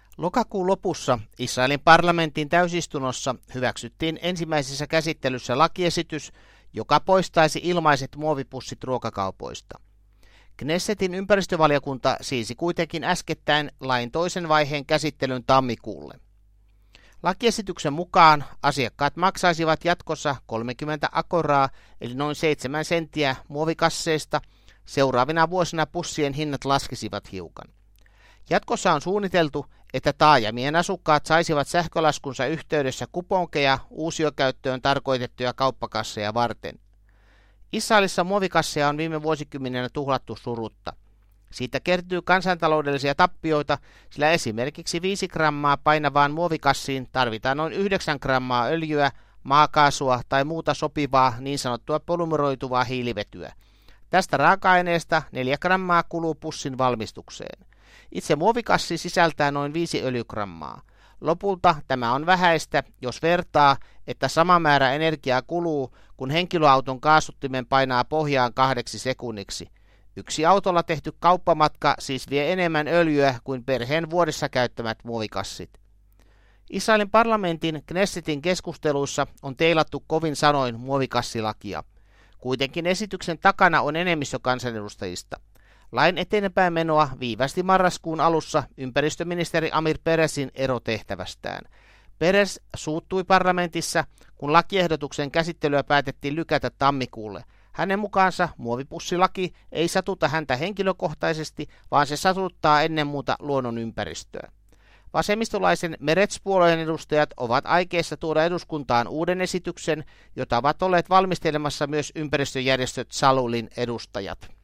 Lokakuun lopussa Israelin parlamentin täysistunnossa hyväksyttiin ensimmäisessä käsittelyssä lakiesitys, joka poistaisi ilmaiset muovipussit ruokakaupoista. Knessetin ympäristövaliokunta siisi kuitenkin äskettäin lain toisen vaiheen käsittelyn tammikuulle. Lakiesityksen mukaan asiakkaat maksaisivat jatkossa 30 akoraa eli noin 7 senttiä muovikasseista. Seuraavina vuosina pussien hinnat laskisivat hiukan. Jatkossa on suunniteltu, että taajamien asukkaat saisivat sähkölaskunsa yhteydessä kuponkeja uusiokäyttöön tarkoitettuja kauppakasseja varten. Israelissa muovikasseja on viime vuosikymmenenä tuhlattu surutta. Siitä kertyy kansantaloudellisia tappioita, sillä esimerkiksi 5 grammaa painavaan muovikassiin tarvitaan noin 9 grammaa öljyä, maakaasua tai muuta sopivaa niin sanottua polymeroituvaa hiilivetyä. Tästä raaka-aineesta 4 grammaa kuluu pussin valmistukseen. Itse muovikassi sisältää noin 5 öljygrammaa. Lopulta tämä on vähäistä, jos vertaa, että sama määrä energiaa kuluu, kun henkilöauton kaasuttimen painaa pohjaan 2 sekunniksi. Yksi autolla tehty kauppamatka siis vie enemmän öljyä kuin perheen vuodessa käyttämät muovikassit. Israelin parlamentin Knessetin keskusteluissa on teilattu kovin sanoin muovikassilakia. Kuitenkin esityksen takana on enemmistö kansanedustajista. Lain eteenpäin menoa viivästi marraskuun alussa ympäristöministeri Amir Peresin erotehtävästään. Peres suuttui parlamentissa, kun lakiehdotuksen käsittelyä päätettiin lykätä tammikuulle. Hänen mukaansa muovipussilaki ei satuta häntä henkilökohtaisesti, vaan se satuttaa ennen muuta luonnon ympäristöä. Vasemmistolaisen Meretz-puolueen edustajat ovat aikeissa tuoda eduskuntaan uuden esityksen, jota ovat olleet valmistelemassa myös ympäristöjärjestöt Salulin edustajat.